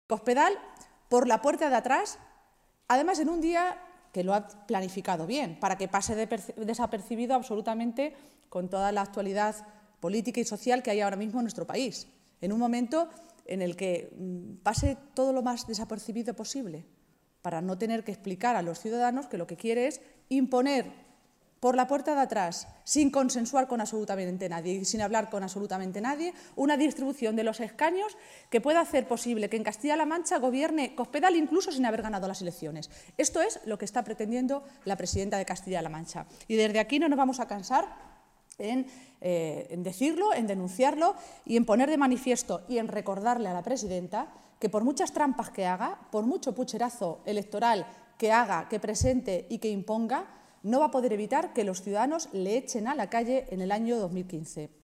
Cospedal por la puerta de atrás, además en un día que lo ha planificado bien, para que pase desapercibido absolutamente con toda la actualidad política y social que hay ahora mismo en nuestro país, en un momento en el que pase todo lo más desapercibido posible, para no tener que explicar a los ciudadanos que lo que quiere es imponer por la puerta de atrás, sin consensuar con absolutamente nadie y sin hablar con absolutamente nadie, una distribución de los escaños que pueda hacer posible que en Castilla-La Mancha gobierne Cospedal incluso sin haber ganado las elecciones. Esto es lo que está pretendiendo la presidenta de Castilla-La Mancha. Y desde aquí no nos vamos a cansar en decirlo, en denunciarlo y en poner de manifiesto y en recordarle a la presidenta que por muchas trampas que haga, por mucho pucherazo electoral que haga, que presente y que imponga, no va a poder evitar que los ciudadanos le echen a la calle en el año 2015.